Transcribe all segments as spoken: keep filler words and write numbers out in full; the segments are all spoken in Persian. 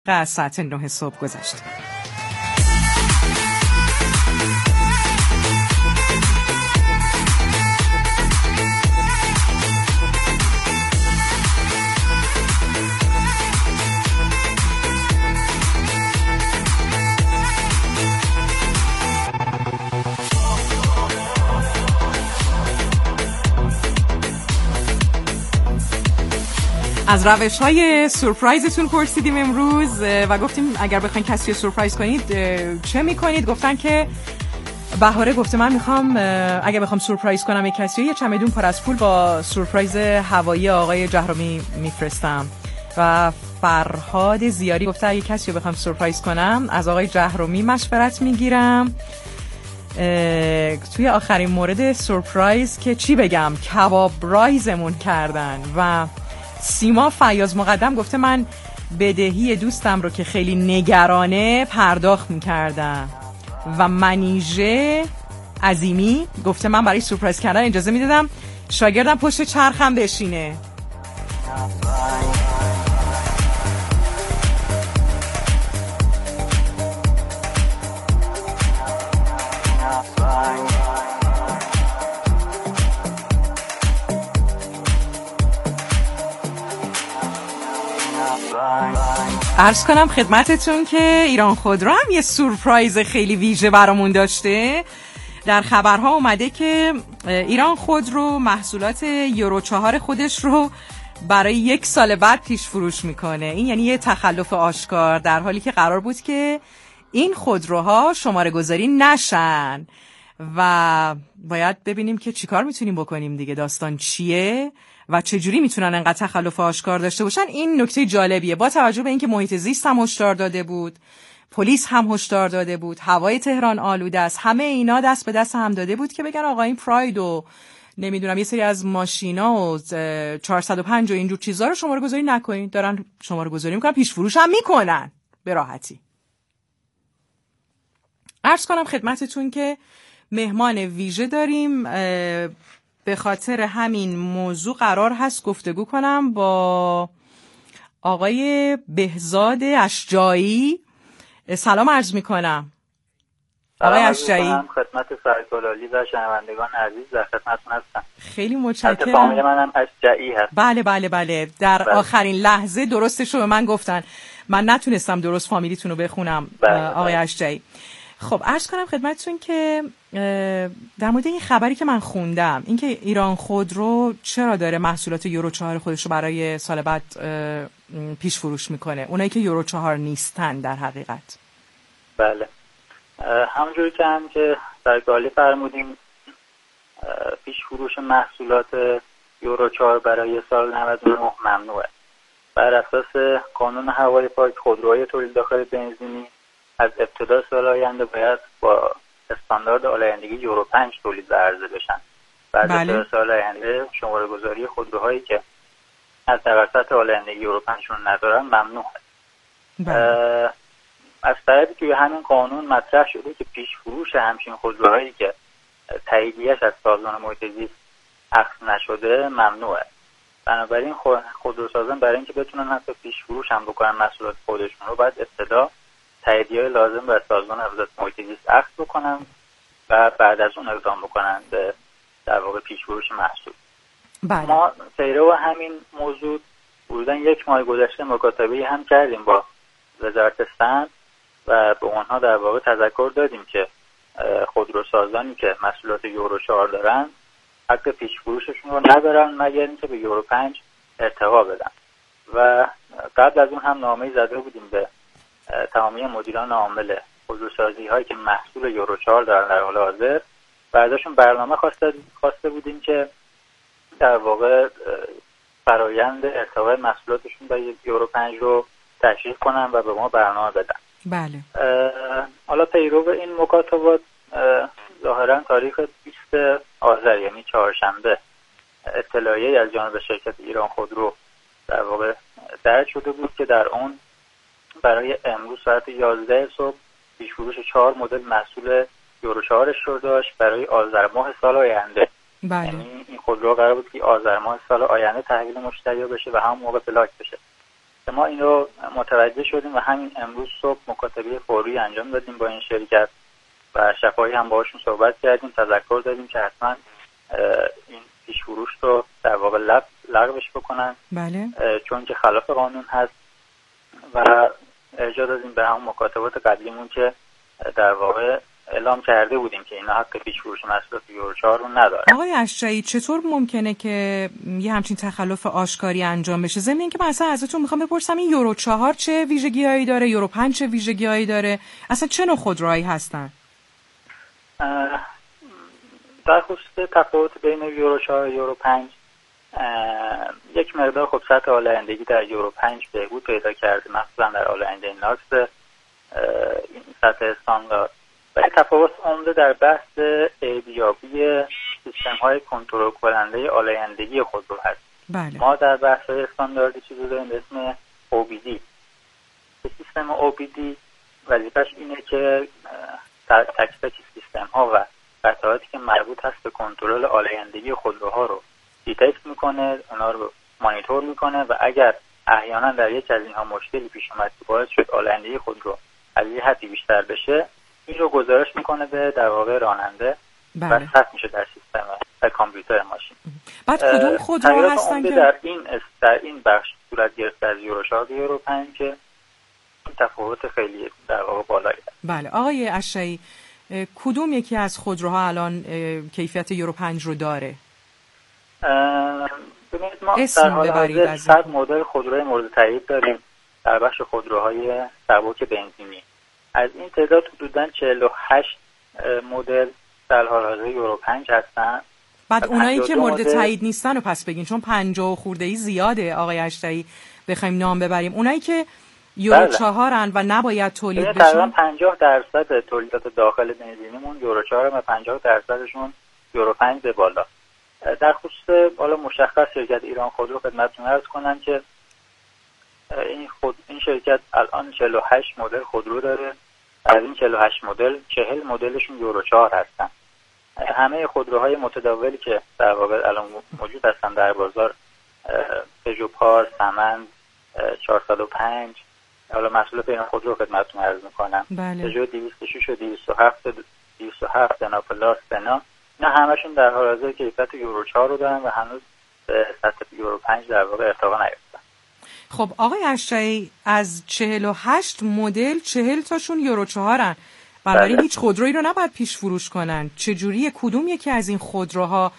از ساعت نه صبح گذشته. از روش‌های سورپرایزتون پرسیدیم امروز و گفتیم اگر بخواید کسی رو سورپرایز کنید چه می‌کنید؟ گفتن که بهاره گفته من می‌خوام اگر بخوام سورپرایز کنم یک کسی یه چمدون پر از پول با سورپرایز هوایی آقای جهرومی میفرستم. و فرهاد زیاری گفته اگه کسی رو بخوام سورپرایز کنم از آقای جهرومی مشورت میگیرم. توی آخرین مورد سورپرایز که چی بگم کباب رایزمون کردن. و سیما فیاض مقدم گفته من بدهی دوستم رو که خیلی نگرانه پرداخت میکردم. و منیژه عظیمی گفته من برای سورپرایز کردن اجازه میدادم شاگردم پشت چرخم بشینه. عرض کنم خدمتتون که ایران خودرو هم یه سورپرایز خیلی ویژه برامون داشته. در خبرها اومده که ایران خودرو محصولات یورو چهار خودش رو برای یک سال بعد پیش فروش میکنه. این یعنی یه تخلف آشکار، در حالی که قرار بود که این خودروها شماره گذاری نشن. و باید ببینیم که چیکار میتونیم بکنیم دیگه، داستان چیه و چجوری میتونن انقدر تخلف آشکار داشته باشن. این نکته جالبیه با توجه به اینکه محیط زیست هم هشدار داده بود، پلیس هم هشدار داده بود، هوای تهران آلوده است، همه اینا دست به دست هم داده بود که بگن آقا این پراید و نمیدونم یه سری از ماشینا و چهارصد و پنج و اینجور چیزا رو شماره گذاری نکنین. دارن شماره گذاری میکنن، پیش فروش هم میکنن به راحتی. عرض کنم خدمتتون که مهمان ویژه داریم، به خاطر همین موضوع قرار هست گفتگو کنم با آقای بهزاد اشجایی. سلام عرض میکنم آقای اشجایی. خدمت سرکلالی و شنوندگان عزیز در خدمتتون هستم. خیلی متشکرم. فامیل منم اشجایی هست. بله بله بله در بله. آخرین لحظه درستش رو به من گفتن، من نتونستم درست فامیلیتون رو بخونم. بله آقای بله. اشجایی. خب عرض کنم خدمتتون که در مورد این خبری که من خوندم، اینکه ایران خودرو چرا داره محصولات یورو چهار خودش رو برای سال بعد پیش فروش میکنه، اونایی که یورو چهار نیستن در حقیقت. بله همونجوری که هم که در گالی فرمودیم پیش فروش محصولات یورو چهار برای سال نود و نه ممنوعه. بر اساس قانون هوای پاک خودروهای تولید داخل بنزینی از ابتدا سال آینده باید با استاندارد آلایندگی یورو پنج تولید و عرضه بشن. بعد از بله. سال آینده شماره گذاری خودروهایی که از توسط آلایندگی یورو پنج رو ندارن ممنوع هست. بله. از طرفی توی همین قانون مطرح شده که پیش فروش همچین خودروهایی که تاییدیه‌اش از سازمان محیط زیست اخذ نشده ممنوعه. بنابراین خودروسازان برای اینکه بتونن حتی پیش فروش هم بکنن محصولات خودشون رو باید ابتدا تاییدیه‌های لازم به سازمان حفاظت محیط زیست اخذ بکنن و بعد از اون اقدام بکنن به در واقع پیش فروش محصول. بله. ما پیرو همین موضوع حدوداً یک ماه گذشته مکاتبه‌ای هم کردیم با وزارت صنعت و به اونها در واقع تذکر دادیم که خودروسازانی که محصولات یورو چهار دارن حق پیش فروششون رو ندارن مگر اینکه به یورو پنج ارتقا بدن. و قبل از اون هم نامه‌ای زده بودیم به تمامی مدیران عامل خودروسازی هایی که محصول یورو چهار دارن در حال حاضر و ازشون برنامه خواسته خواسته بودیم که در واقع فرایند ارتقای محصولاتشون به یورو پنج رو تشریح کنن و به ما برنامه بدن. بله. حالا پیرو این مکاتبات ظاهرا تاریخ بیست آذر یعنی چهارشنبه اطلاعیه‌ای از جانب شرکت ایران خودرو در واقع درج شده بود که در اون برای امروز ساعت یازده صبح پیش فروش چهار مدل محصول یورو چهارش رو داشت برای آذر ماه سال آینده. بله. یعنی این خودرو قرار بود که آذر ماه سال آینده تحویل مشتری بشه و همون موقع پلاک بشه. که ما این رو متوجه شدیم و همین امروز صبح مکاتبه فوری انجام دادیم با این شرکت و شفاهی هم باهاشون صحبت کردیم، تذکر دادیم که حتما این پیش فروش رو در واقع لغوش بکنن. بله. چون که خلاف قانون هست و ارجاع دادیم به همون مکاتبات قبلیمون که در واقع اعلام کرده بودیم که اینا حق پیش فروش محصولات یورو چهار رو نداره. آقای اشجعی چطور ممکنه که یه همچین تخلف آشکاری انجام بشه؟ ضمن اینکه من اصلا ازتون میخوام بپرسم این یورو چهار چه ویژگی‌هایی داره، یورو پنج چه ویژگی‌هایی داره، اصلا چه نوع خودروهایی هستن؟ در خصوص تفاوت بین یورو چهار و یورو پنج یک مقدار خب سطح آلایندگی در یورو پنج بهبود پیدا کرده، مخصوصا در آلاینده ناکس این سطح استاندارد. ولی تفاوت عمده در بحث ارزیابی سیستم های کنترل کننده آلایندگی خودرو هست. بله. ما در بحث استانداردی چیزی داریم به اسم او بی دی. سیستم او بی دی وظیفه‌اش اینه که تک تک سیستم ها و قطعاتی که مربوط هست به کنترل آلایندگی خودروها رو دیتکت میکنه، اونا رو مانیتور میکنه و اگر احیانا در یک از اینها مشکلی پیش اومد که باعث شد آلایندگی خودرو از یه حدی بیشتر بشه، این رو گزارش میکنه به در واقع راننده. بله. و ثبت میشه در سیستم در کامپیوتر ماشین. بعد کدوم خودرو هستن که در این در این بخش صورت گرفته از یورو چهار و یورو پنج که این تفاوت خیلی در واقع بالایی هست. بله. آقای اشجعی کدوم یکی از خودروها الان کیفیت یورو پنج رو داره؟ ببینید ما در حال حاضر صد مدل خودروی مورد تایید داریم در بخش خودروهای سبک بنزینی. از این تعداد حدوداً چهل و هشت مدل در حال حاضر یورو پنج هستن. بعد اونایی که مورد تایید نیستن رو پس بگین، چون پنجاه خورده‌ای زیاده آقای اشجعی بخوایم نام ببریم. اونایی که یورو بله. چهارن و نباید تولید بشن. تقریبا پنجاه درصد تولیدات داخل بنزینیمون یورو چهار و پنجاه درصدشون یورو پنج به بالا. در خصوص بالا مشخص شرکت ایران خودرو خدمتتون عرض کنم که این خود این شرکت الان چهل و هشت مدل خودرو داره. از این چهل و هشت مدل چهل مدلشون یورو چهار هستن. همه خودروهای متداولی که در واقع الان موجود هستن در بازار، پژو پار، سمند، چهارصد و پنج، حالا محصولات ایران خودرو خدمتتون عرض میکنم. بله. پژو دویست و شش و دویست و هفت دویست و هفت سنا پلاس سنا، نه همشون در حال حاضر کیفیت یورو چهار رو دارن و هنوز به سطح یورو پنج در واقع ارتقا نیافتن. خب آقای اشجعی از چهل و هشت مدل چهل تاشون یورو چهارن. بنابراین هیچ خودرویی رو نباید پیش فروش کنن. چجوریه کدوم یکی از این خودروها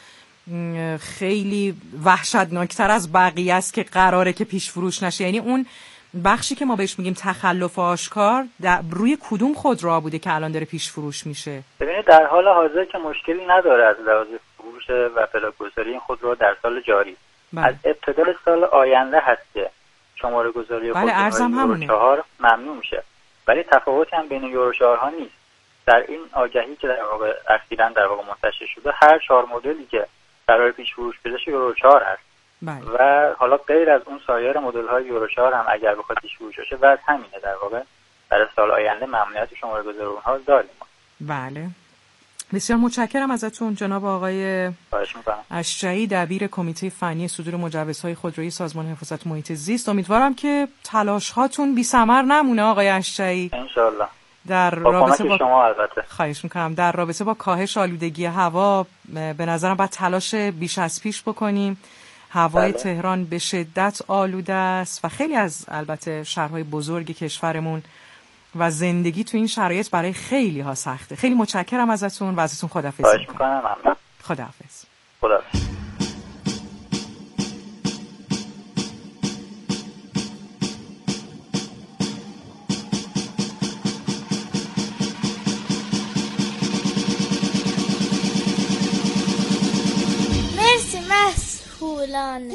خیلی وحشتناکتر از بقیه است که قراره که پیش فروش نشه؟ یعنی اون بخشی که ما بهش میگیم تخلف آشکار روی کدوم خودروها بوده که الان داره پیش فروش میشه؟ ببینید در حال حاضر که مشکلی نداره از لحاظ فروش و پلاک‌گذاری این خودرو در سال جاری. بله. از ابتدای سال آینده هست که شماره گذاری بله خودروهای یورو چهار ممنوع میشه. ولی تفاوتی هم بین یورو چهار ها نیست. در این آگهی که در واقع اخیراً در واقع منتشر شده، هر چهار مدلی که قرار پیش فروش بشه یورو چهار هست. بله. و حالا غیر از اون سایر مدل های یورو چهار هم اگر بخواد پیش فروش بشه بعد همینه، در واقع برای سال آینده ممنوعیت شماره گذاری اونها داریم. بله. بسیار متشکرم ازتون جناب آقای اشجعی، دبیر کمیته فنی صدور مجوزهای خودرویی سازمان حفاظت محیط زیست. امیدوارم که تلاش هاتون بی ثمر نمونه آقای اشجعی. ان شاء الله. در رابطه با شما البته خواهش میکنم در رابطه با کاهش آلودگی هوا به نظرم باید تلاش بیش از پیش بکنیم. هوای بله. تهران به شدت آلوده است و خیلی از البته شهرهای بزرگ کشورمون و زندگی تو این شرایط برای خیلی ها سخته. خیلی متشکرم ازتون و ازتون خداحافظی خواهش میکنم. ممنون. خداحافظ. خداحافظ. مرسی مسئولان.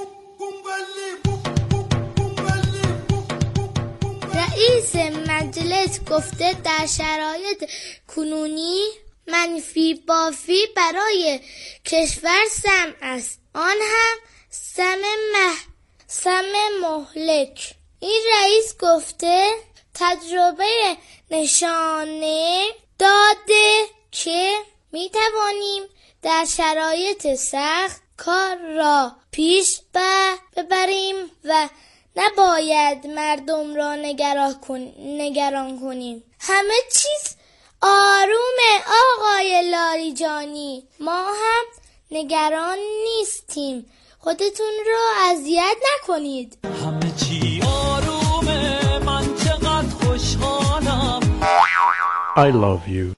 رئیس مجلس گفته در شرایط کنونی منفی بافی برای کشور سم است، آن هم سم مه سم مهلک. این رئیس گفته تجربه نشانه داده که می توانیم در شرایط سخت کار را پیش ببریم و نباید مردم را نگران کن... نگران کنیم. همه چیز آرومه آقای لاریجانی، ما هم نگران نیستیم، خودتون رو اذیت نکنید. همه چی آرومه، من چقدر خوشحالم. I love you.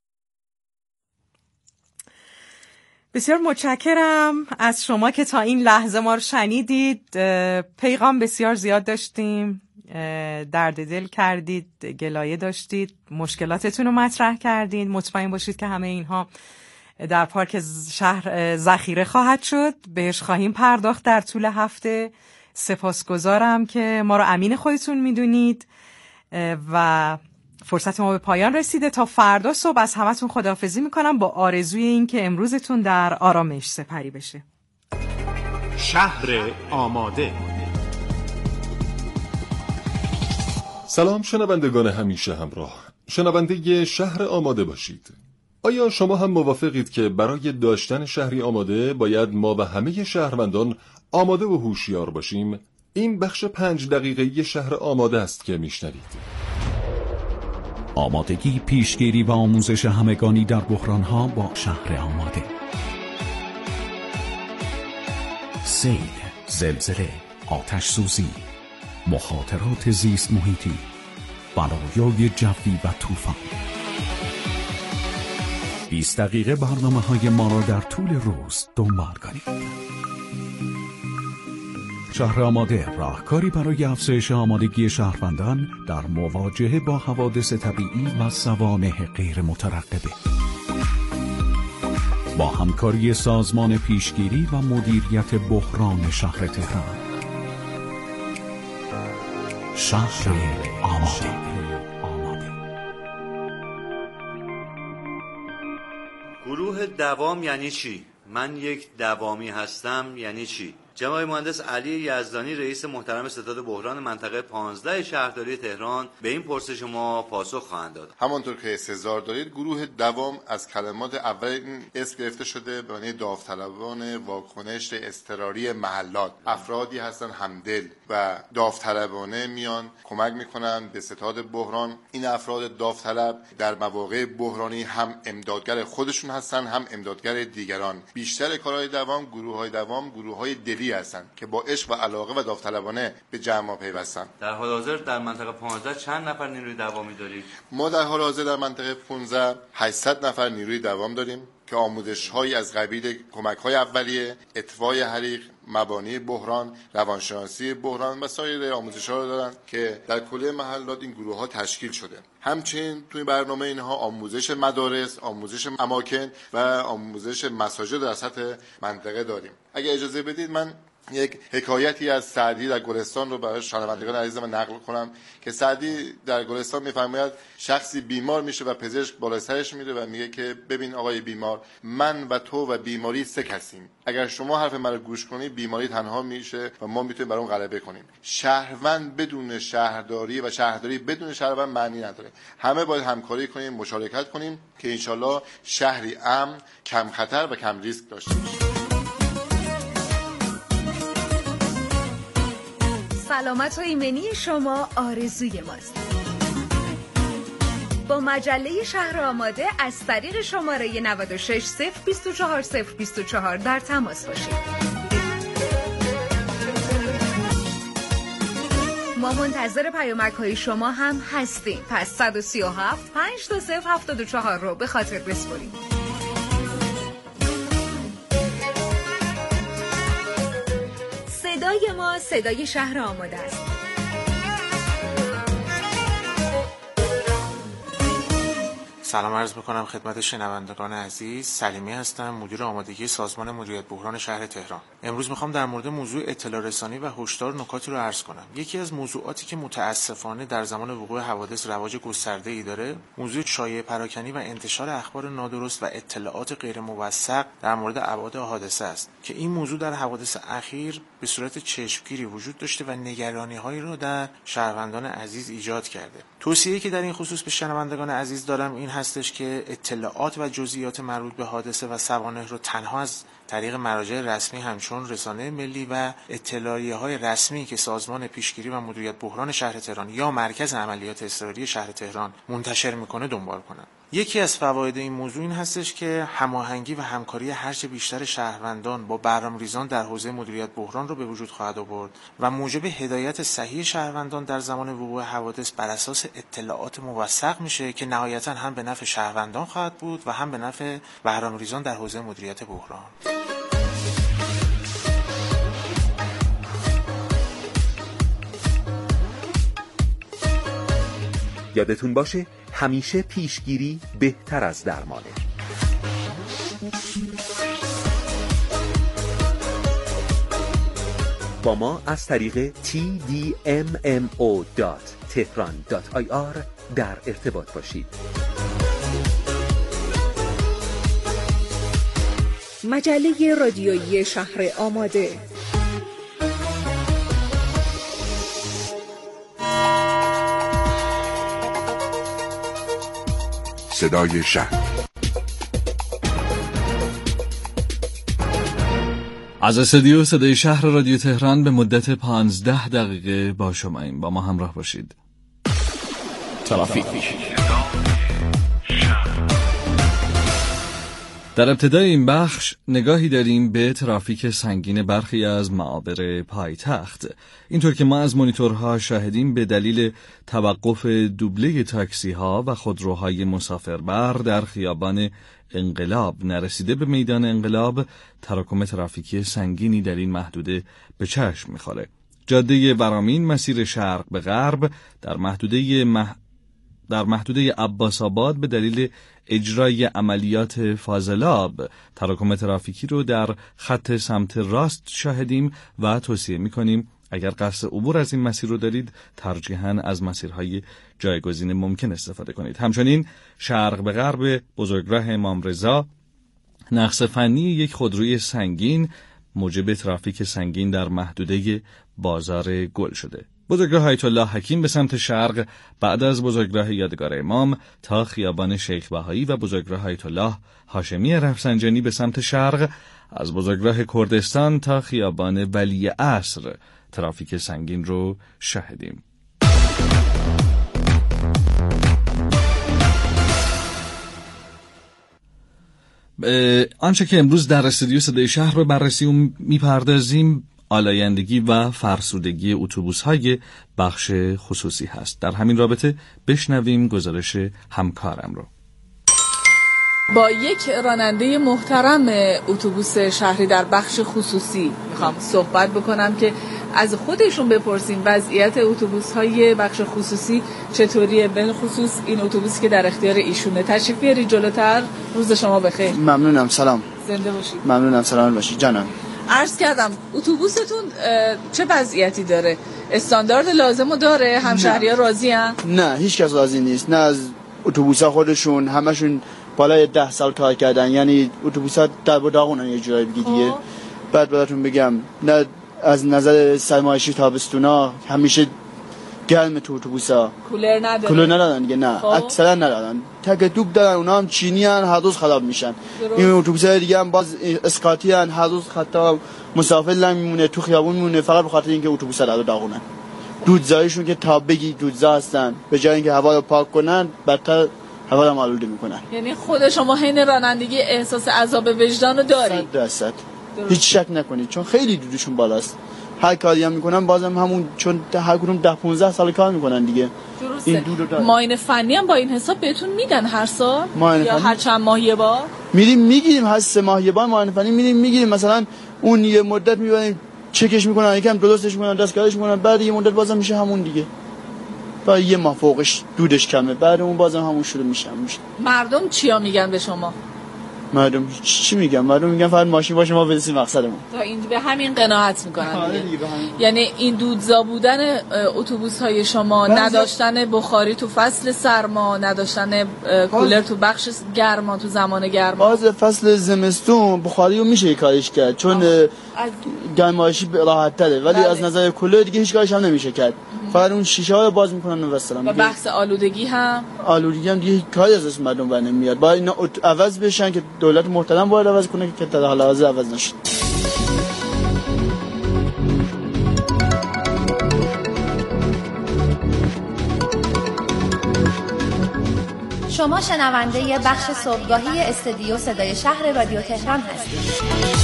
بسیار متشکرم از شما که تا این لحظه ما رو شنیدید. پیغام بسیار زیاد داشتیم، درد دل کردید، گلایه داشتید، مشکلاتتون رو مطرح کردید. مطمئن باشید که همه اینها در پارک شهر ذخیره خواهد شد، بهش خواهیم پرداخت در طول هفته. سپاسگزارم که ما رو امین خودتون میدونید و فرصت ما به پایان رسیده. تا فردا صبح از همتون خداحافظی میکنم با آرزوی این که امروزتون در آرامش سپری بشه. شهر آماده. سلام شنوندگان همیشه همراه، شنونده شهر آماده باشید. آیا شما هم موافقید که برای داشتن شهری آماده باید ما و همه شهروندان آماده و هوشیار باشیم؟ این بخش پنج دقیقه‌ای شهر آماده است که میشنوید. آمادگی، پیشگیری و آموزش همگانی در بحران‌ها با شهر آماده. سیل، زلزله، آتش سوزی، مخاطرات زیست محیطی، بلایای جوی و طوفان. بیست دقیقه برنامه‌های ما را در طول روز دنبال کنید. شهر آماده، راهکاری برای افزایش آمادگی شهروندان در مواجهه با حوادث طبیعی و سوانح غیر مترقبه. با همکاری سازمان پیشگیری و مدیریت بحران شهر تهران. شهر آماده. گروه دوام یعنی چی؟ من یک دوامی هستم یعنی چی؟ جناب مهندس علی یزدانی رئیس محترم ستاد بحران منطقه پانزده شهرداری تهران به این پرسش ما پاسخ خواهند داد. همانطور که استحضار دارید، گروه دوام از کلمات اول این اسم گرفته شده به معنی داوطلبان واکنش اضطراری محلات. افرادی هستن همدل و داوطلبانه میان کمک میکنن به ستاد بحران. این افراد داوطلب در مواقع بحرانی هم امدادگر خودشون هستن هم امدادگر دیگران. بیشتر کارهای دوام، گروه‌های دوام گروه‌های دلی هستن که با عشق و علاقه و داوطلبانه به جمع پیوستن. در حال حاضر در منطقه پانزده چند نفر نیروی دوامی دارید؟ ما در حال حاضر در منطقه پانزده هشتصد نفر نیروی دوام داریم که آموزش‌هایی از قبیل کمک‌های اولیه، اطفای حریق، مبانی بحران، روانشناسی بحران و سایر آموزش‌ها را دارن که در کلیه محلات این گروه‌ها تشکیل شده. همچنین توی برنامه اینها آموزش مدارس، آموزش اماکن و آموزش مساجد در سطح منطقه داریم. اگه اجازه بدید من یک حکایتی از سعدی در گلستان رو برای شنوندگان عزیزم نقل کنم که سعدی در گلستان میفرماید شخصی بیمار میشه و پزشک بالای سرش میره و میگه که ببین آقای بیمار، من و تو و بیماری سه کسیم. اگر شما حرف من رو گوش کنی بیماری تنها میشه و ما میتونیم بر اون غلبه کنیم. شهروند بدون شهرداری و شهرداری بدون شهروند معنی نداره. همه باید همکاری کنیم، مشارکت کنیم که انشالله شهری امن، کم خطر و کم ریسک داشته باشیم. سلامت و ایمنی شما آرزوی ماست. با مجله شهر آماده از طریق شماره نود و شش صفر بیست و چهار صفر بیست و چهار در تماس باشید. ما منتظر پیامک های شما هم هستیم. پس صد و سی و هفت پنج دو صفر هفتاد و چهار رو به خاطر بسپارید. صدای ما صدای شهر آماده است. سلام عرض میکنم خدمت شنوندگان عزیز. سلیمی هستم، مدیر آمادگی سازمان مدیریت بحران شهر تهران. امروز میخوام در مورد موضوع اطلاع رسانی و هشدار نکاتی رو عرض کنم. یکی از موضوعاتی که متاسفانه در زمان وقوع حوادث رواج گسترده‌ای داره، موضوع شایعه پراکنی و انتشار اخبار نادرست و اطلاعات غیر موثق در مورد ابعاد حادثه است که این موضوع در حوادث اخیر به صورت چشمگیری وجود داشته و نگرانی‌هایی رو در شهروندان عزیز ایجاد کرده. توصیه‌ای که در این خصوص به شنوندگان عزیز دارم این هستش که اطلاعات و جزئیات مربوط به حادثه و سوانح رو تنها از طریق مراجع رسمی همچون رسانه ملی و اطلاعیه‌های رسمی که سازمان پیشگیری و مدیریت بحران شهر تهران یا مرکز عملیات اضطراری شهر تهران منتشر میکنه دنبال کنن. یکی از فواید این موضوع این هستش که هماهنگی و همکاری هرچه بیشتر شهروندان با برنامه‌ریزان در حوزه مدیریت بحران رو به وجود خواهد آورد و موجب هدایت صحیح شهروندان در زمان وقوع حوادث بر اساس اطلاعات موثق میشه که نهایتاً هم به نفع شهروندان خواهد بود و هم به نفع برنامه‌ریزان در حوزه مدیریت بحران. یادتون باشه همیشه پیشگیری بهتر از درمانه. با ما از طریق تی دی ام ام او دات تهران دات آی آر در ارتباط باشید. مجله رادیویی شهر آماده. صدای شهر. از استودیو صدای شهر رادیو تهران به مدت پانزده دقیقه با شما این با ما همراه باشید. ترافیک. در ابتدای این بخش نگاهی داریم به ترافیک سنگین برخی از معابر پایتخت. اینطور که ما از مانیتورها شاهدیم به دلیل توقف دوبله تاکسی ها و خودروهای مسافربر در خیابان انقلاب نرسیده به میدان انقلاب، تراکم ترافیکی سنگینی در این محدوده به چشم می‌خوره. جاده ورامین مسیر شرق به غرب در محدوده مح... در محدوده عباس آباد به دلیل اجرای عملیات فاضلاب تراکم ترافیکی رو در خط سمت راست شاهدیم و توصیه می‌کنیم اگر قصد عبور از این مسیر رو دارید ترجیحاً از مسیرهای جایگزین ممکن استفاده کنید. همچنین شرق به غرب بزرگراه امام رضا نقص فنی یک خودروی سنگین موجب ترافیک سنگین در محدوده بازار گل شده. بزرگراه آیت الله حکیم به سمت شرق بعد از بزرگراه یادگار امام تا خیابان شیخ بهایی و بزرگراه آیت الله هاشمی رفسنجانی به سمت شرق از بزرگراه کردستان تا خیابان ولی عصر ترافیک سنگین رو شاهدیم. آنچه که امروز در استودیو صدای شهر رو بررسی و میپردازیم آلایندگی و فرسودگی اتوبوس‌های بخش خصوصی هست. در همین رابطه بشنویم گزارش همکارم رو. با یک راننده محترم اتوبوس شهری در بخش خصوصی میخوام صحبت بکنم که از خودشون بپرسیم وضعیت اتوبوس‌های بخش خصوصی چطوریه، به خصوص این اتوبوسی که در اختیار ایشونه. تشریف بیارید جلوتر. روز شما بخیر. ممنونم. سلام. زنده باشید. ممنونم. سلام باشید جانم. عرض کردم اتوبوستون چه وضعیتی داره؟ استاندارد لازمو داره؟ همشهری‌ها راضی ان؟ نه، هیچ کس راضی نیست. نه از اتوبوس‌ها خودشون، همشون بالای ده سال کار کردن، یعنی اتوبوس‌ها در داغونن یه جورایی بگی دیگه. بعد براتون بگم نه از نظر سرمایشی تابستونا همیشه گرم تو اتوبوسا. کولر نداره. کولر ندارن دیگه. نه اکثرا ندارن. تک توپ دارن، اونا هم چینی ان، هر روز خراب میشن. این اتوبوسای دیگه هم باز اسکاتی ان، هر روز خطا مسافر نمیمونه تو خیابون میمونه فقط به خاطر اینکه اتوبوسا در داغونن. دودزایشون که تا بگی دودزا هستن، به جای اینکه هوا رو پاک کنن بدتر هوا رو آلوده میکنن. یعنی خود شما حین رانندگی احساس عذاب وجدان رو داری؟ صد درصد. هیچ شک نکنید، چون خیلی دودشون بالاست. هر کاری هم میکنن بازم همون، چون هر کدوم ده پانزده سال کار میکنن دیگه. درسته. این دود رو ماین فنی هم با این حساب بهتون میدن هر سال یا هر چند ماه یه بار؟ میریم میگیریم، هر سه ماه یه بار ماین فنی میریم میگیریم. مثلا اون یه مدت میبریم چکش میکنن، یکم درستش میکنن، دستکارش میکنن، بعد یه مدت بازم میشه همون دیگه. با یه ماه فوقش دودش کمه، بعد اون بازم همون شروع میشه. مردم چیا میگن به شما؟ مردم چی میگن؟ مردم میگن فقط ماشین باشه ما برسیم مقصدمون. تا این به همین قناعت میکنن دیگه. یعنی این دودزا بودن اتوبوس های شما، نداشتن بخاری تو فصل سرما، نداشتن کولر تو بخش گرما تو زمان گرما. باز فصل زمستون بخاری رو میشه کارش کرد، چون گرمایشی راحت تره، ولی از نظر کولر دیگه هیچ کارش هم نمیشه کرد. فقط اون شیشه های باز میکنن و السلام. و بحث آلودگی هم آلودگی هم دیگه کاری از اسم مردم بر نمیاد. باید اینا عوض بشن که دولت محترم باید عوض کنه که در حال حاضر عوض نشد. شما شنونده بخش صبحگاهی استدیو صدای شهر رادیو تهران هستید.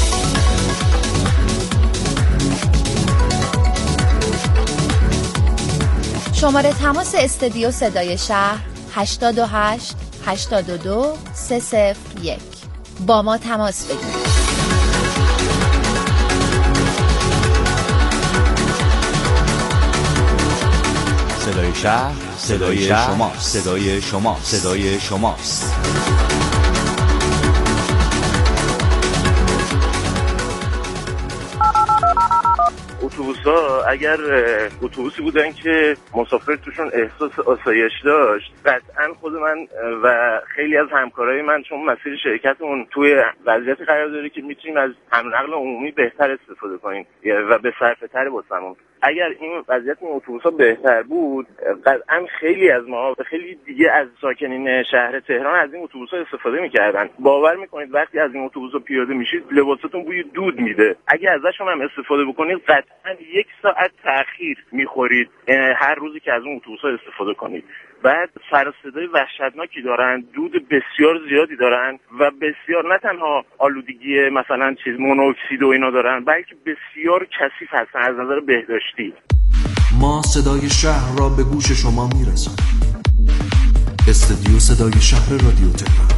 شماره تماس استدیو صدای شهر هشتاد و هشت هشتاد و دو سه صفر یک. با ما تماس بگیرید. صدای شهر صدای شما صدای شما صدای شماست. اتوبوس‌ها اگر اتوبوسی بودن که مسافر توشون احساس آسایش داشت، قطعا خود من و خیلی از همکارای من، چون مسیر شرکتمون توی وضعیتی قرار داره که میتونیم از حمل نقل عمومی بهتر استفاده کنیم و به صرفه‌تر واسمون. اگر این وضعیت این اتوبوس‌ها بهتر بود، قطعا خیلی از ما و خیلی دیگه از ساکنین شهر تهران از این اتوبوس‌ها استفاده می‌کردن. باور می‌کنید وقتی از این اتوبوس‌ها پیاده میشید لباساتون بوی دود میده. اگه ازشون هم استفاده بکنید قطعا یک ساعت تأخیر می‌خورید هر روزی که از اون اتوبوس‌ها استفاده کنید. بعد سر و صدای وحشتناکی دارن، دود بسیار زیادی دارن و بسیار نه تنها آلودگی مثلا چیز مونوکسید و اینا دارن، بلکه بسیار کثیف هستن از نظر بهداشتی. ما صدای شهر را به گوش شما میرسانیم. استدیو صدای شهر رادیو تهران.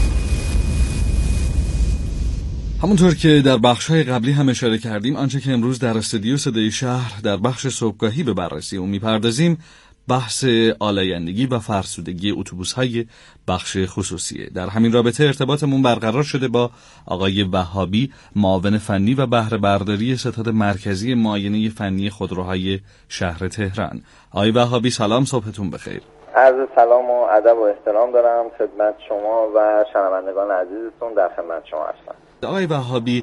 همونطور که در بخش‌های قبلی هم اشاره کردیم، آنچه که امروز در استدیو صدای شهر در بخش صبحگاهی به بررسی اون میپردازیم بحث آلایندگی و فرسودگی اتوبوس‌های بخش خصوصیه. در همین رابطه ارتباطمون برقرار شده با آقای وهابی، معاون فنی و بهره برداری ستاد مرکزی معاینه فنی خودروهای شهر تهران. آقای وهابی سلام، صبحتون بخیر. عرض سلام و ادب و احترام دارم خدمت شما و شنوندگان عزیزتون، در خدمت شما هستم. آقای وهابی،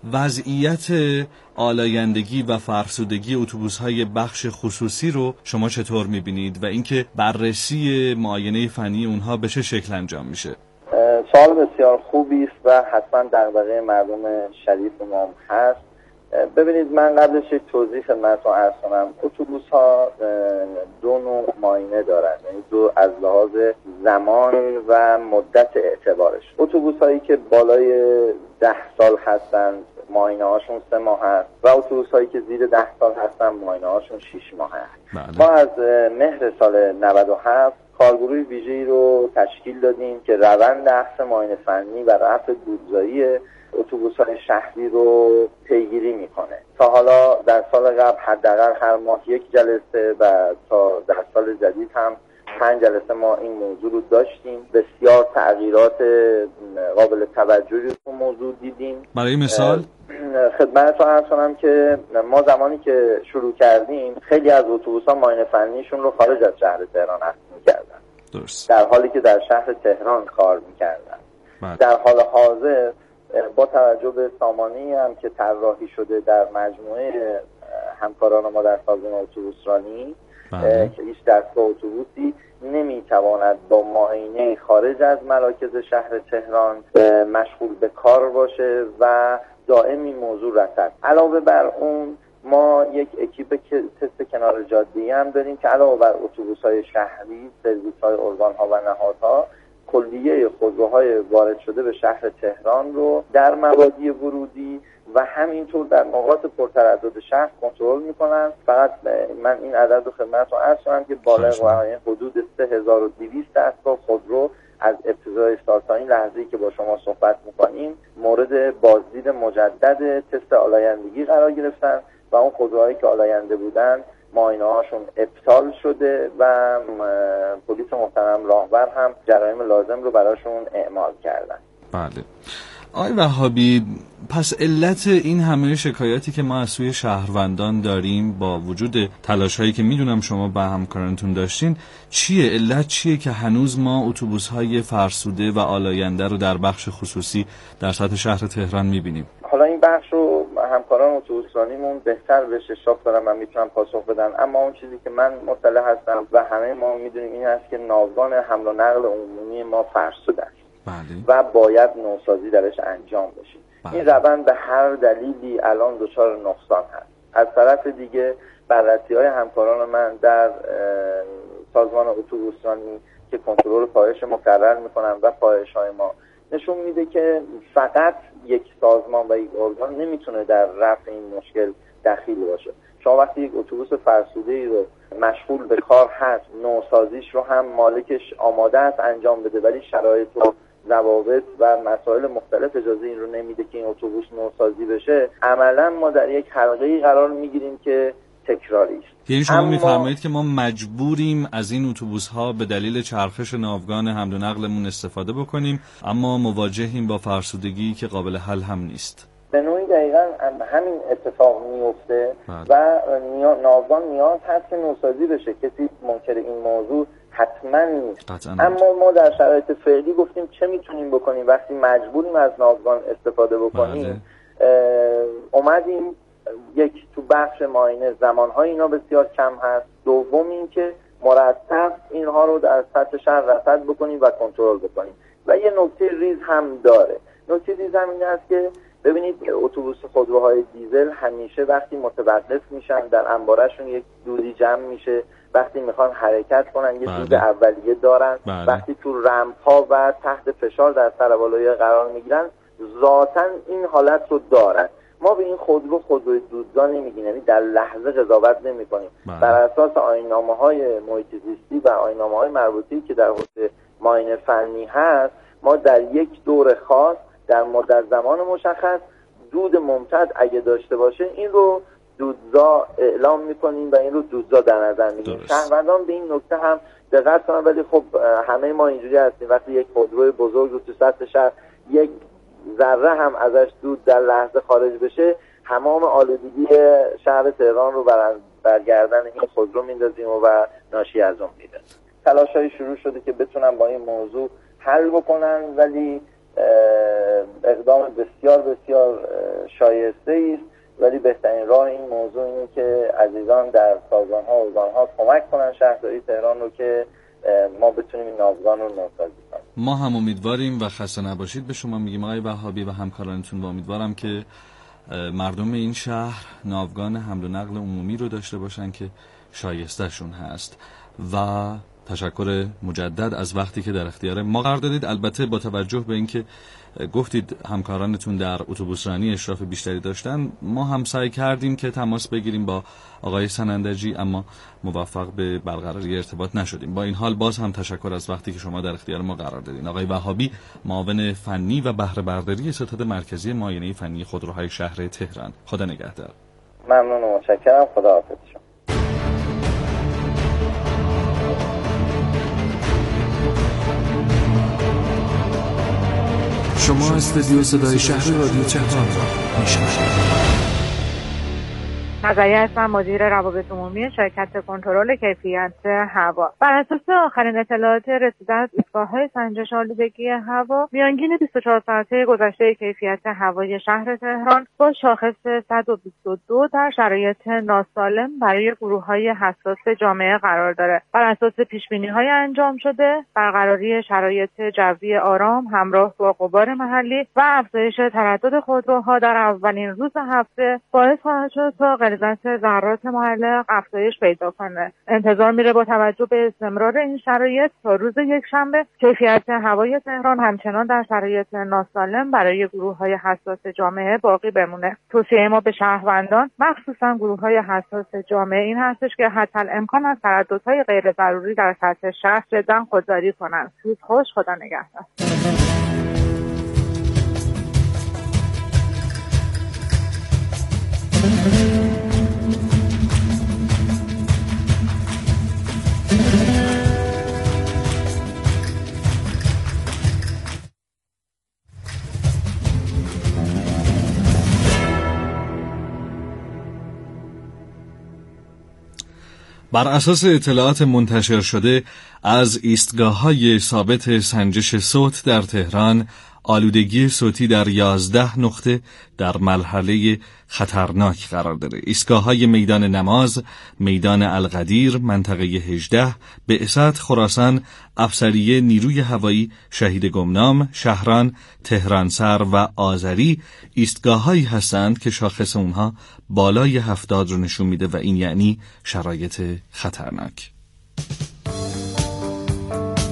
وضعیت آلایندگی و فرسودگی اتوبوس‌های بخش خصوصی رو شما چطور می‌بینید و اینکه بررسی معاینه فنی اونها به چه شکل انجام میشه؟ سوال بسیار خوبی است و حتما دغدغه مردم شریف ما هست. ببینید، من قبلش یک توضیح خدمتتون عرض کنم. اتوبوس‌ها دو نوع معاینه دارن، یعنی دو از لحاظ زمان و مدت اعتبارش. اتوبوس‌هایی که بالای ده سال هستن معاینه هاشون سه ماه هست و اتوبوس‌هایی که زیر ده سال هستن معاینه هاشون شش ماه هست. بله. ما از مهر سال نود و هفت کارگروه ویژه‌ای رو تشکیل دادیم که روند اخذ معاینه فنی و رفع دودزایی اتوبوس‌های شهری رو پیگیری میکنه. تا حالا در سال قبل حداقل هر ماه یک جلسه و تا در سال جدید هم پنج جلسه ما این موضوع رو داشتیم. بسیار تغییرات قابل توجهی رو تو موضوع دیدیم. برای مثال خدمتتون عرض کنم که ما زمانی که شروع کردیم خیلی از اتوبوس‌ها معاینه فنیشون رو خارج از شهر تهران اخذ می‌کردن. درست. در حالی که در شهر تهران کار می‌کردن. در حال حاضر با توجه به سامانه‌ای هم که طراحی شده در مجموعه همکاران ما در سازمان اتوبوسرانی که هیچ دستگاه اتوبوسی نمیتواند با معاینه خارج از مراکز شهر تهران مشغول به کار باشه و دائم این موضوع رصد. علاوه بر اون ما یک اکیپ تست کنار جاده‌ای هم داریم که علاوه بر اتوبوس‌های شهری، سرویس‌های ارگان‌ها و نهادها، کلیه خودروهای وارد شده به شهر تهران رو در مبادی ورودی و همینطور در نقاط پرتردد شهر کنترل میکنن. فقط من این عدد رو خدمتتون عرض کنم که بالغ حدود سه هزار و دویست دستگاه خودرو از ابتدای سال تا این لحظه‌ای که با شما صحبت میکنیم مورد بازدید مجدد تست آلایندگی قرار گرفتن و اون خودروهایی که آلاینده بودن معاینه هاشون ابطال شده و پلیس محترم راهبر هم جرایم لازم رو براشون اعمال کردن. بله. آقای وهابی، پس علت این همه شکایاتی که ما از سوی شهروندان داریم با وجود تلاش‌هایی که میدونم شما با همکارانتون داشتین چیه؟ علت چیه که هنوز ما اتوبوس‌های فرسوده و آلاینده رو در بخش خصوصی در سطح شهر تهران میبینیم؟ حالا این بخش رو هم همکاران اتوبوسرانیمون بهتر بهش اشراف دارن و میتونن پاسخ بدن، اما اون چیزی که من مطلع هستم و همه ما میدونیم این است که ناوگان حمل و نقل عمومی ما فرسوده است و باید نوسازی درش انجام بشه. این روند به هر دلیلی الان دچار نقصان هست. از طرف دیگه بررسی های همکاران من در سازمان اتوبوسرانی که کنترل پایش مقرر میکنن و پایش های ما نشون میده که فقط یک سازمان و یک ارگان نمیتونه در رفع این مشکل دخیل باشه. شما وقتی یک اتوبوس فرسوده ای رو مشغول به کار هست، نوسازیش رو هم مالکش آماده است انجام بده، ولی شرایط و ضوابط و مسائل مختلف اجازه این رو نمیده که این اتوبوس نوسازی بشه، عملا ما در یک حلقه‌ای قرار میگیریم که تکراری است. یعنی شما میفرمایید که ما مجبوریم از این اتوبوس ها به دلیل چرخش ناوگان حمل و نقلمون استفاده بکنیم، اما مواجهیم با فرسودگی که قابل حل هم نیست. به نوعی دقیقاً همین اتفاق میفته و ناوگان نیاز هست که نوسازی بشه. کسی منکر این موضوع حتما نیست. قطعاً. اما ما در شرایط فعلی گفتیم چه میتونیم بکنیم وقتی مجبوریم از ناوگان استفاده بکنیم. اومدیم یک تو بخش معاینه زمانهای اینا بسیار کم هست، دوم این که مرتب اینها رو در سطح شهر رصد بکنیم و کنترل بکنیم. و یه نکته ریز هم داره. نکته ریز هم این است که ببینید اتوبوس خودروهای دیزل همیشه وقتی متوقف میشن در انبارشون یک دودی جمع میشه، وقتی میخوان حرکت کنن یه دود اولیه دارن، بله. وقتی تو رمپ‌ها و تحت فشار در سربالایی قرار میگیرن ذاتاً این حالت رو دارن. ما به این خودرو خودروی دودزا نمیگیم، یعنی در لحظه قضاوت نمی‌کنیم. بر اساس آیین‌نامه‌های محیط زیستی و آیین‌نامه‌های مربوطه‌ای که در حوزه معاینه فنی هست، ما در یک دور خاص در مدت زمان مشخص دود ممتد اگه داشته باشه این رو دودزا اعلام می‌کنیم و این رو دودزا در نظر می‌گیریم. شهروندان به این نکته هم دقت کنن، ولی خب همه ما اینجوری هستیم وقتی یک خودروی بزرگ رو تو سطح شهر یک ذره هم ازش دود در لحظه خارج بشه، تمام آلودگی شهر تهران رو بر برگردن این خودرو میندازیم و, و ناشی از اون میده. تلاش‌های شروع شده که بتونن با این موضوع حل بکنن، ولی اقدام بسیار بسیار شایسته است، ولی بهترین راه این موضوع اینه که عزیزان در سازمان‌ها و ارگان‌ها کمک کنن شهرداری تهران رو که ما بتونیم این ناوگان رو نوسازی کنیم. ما هم امیدواریم و خسته نباشید به شما میگیم آقای وهابی و همکارانتون، و امیدوارم که مردم این شهر ناوگان حمل و نقل عمومی رو داشته باشن که شایسته شون هست. و تشکر مجدد از وقتی که در اختیار ما قرار دادید. البته با توجه به اینکه گفتید همکارانتون در اتوبوسرانی اشراف بیشتری داشتن، ما هم سعی کردیم که تماس بگیریم با آقای سنندجی، اما موفق به برقراری ارتباط نشدیم. با این حال باز هم تشکر از وقتی که شما در اختیار ما قرار دادین. آقای وهابی، معاون فنی و بهره برداری ستاد مرکزی معاینه فنی خودروهای شهر تهران. خدا نگهدار. ممنون و متشکرم. خدا حافظ شما. شما استودیو صدای شهر رادیو تهران را میشنوید. مزایی هستم، مدیر روابط عمومی شرکت کنترل کیفیت هوا. بر اساس آخرین اطلاعات رسیده از ایستگاه‌های سنجش آلودگی هوا، میانگین بیست و چهار ساعته گذشته کیفیت هوای شهر تهران با شاخص صد و بیست و دو در شرایط ناسالم برای گروه‌های حساس جامعه قرار داره. بر اساس پیش‌بینی‌های انجام شده، برقراری شرایط جوی آرام همراه با غبار محلی و افزایش تردد خودروها در اولین روز هفته باعث خواهد شد تا غلیظ ذرات معلق افزایش پیدا کنه. انتظار میره با توجه به استمرار این شرایط تا روز یکشنبه کیفیت هوای تهران همچنان در شرایط ناسالم برای گروه‌های حساس جامعه باقی بمونه. توصیه ما به شهروندان، مخصوصا گروه‌های حساس جامعه، این هستش که حتی الامکان از ترددهای غیر ضروری در سطح شهر جدا خودداری کنند. روز خوش، خدا نگهدار. بر اساس اطلاعات منتشر شده از ایستگاه‌های ثابت سنجش صوت در تهران، آلودگی صوتی در یازده نقطه در مرحله خطرناک قرار داره. ایستگاه‌های میدان نماز، میدان القدیر، منطقه هجده، بعثت، خراسان، افسریه نیروی هوایی، شهید گمنام، شهران، تهرانسر و آذری ایستگاه‌هایی هستند که شاخص اونها بالای هفتاد رو نشون میده و این یعنی شرایط خطرناک.